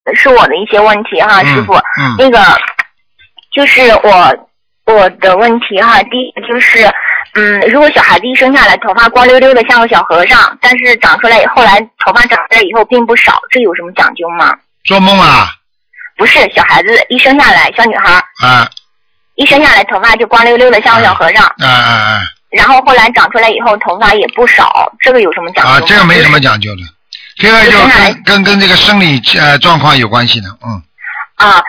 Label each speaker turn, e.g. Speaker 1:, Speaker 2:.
Speaker 1: 是我的一些问题哈，师傅。那个就是我的问题哈，第一个就是如果小孩子一生下来头发光溜溜的像个小和尚，但是长出来后来头发长出来以后并不少，这有什么讲究吗？
Speaker 2: 做梦啊？
Speaker 1: 不是，小孩子一生下来，小女孩一生下来头发就光溜溜的像个小和尚然后后来长出来以后头发也不少，这个有什么讲究吗？
Speaker 2: 这个没什么讲究的，这个就跟这个生理状况有关系的。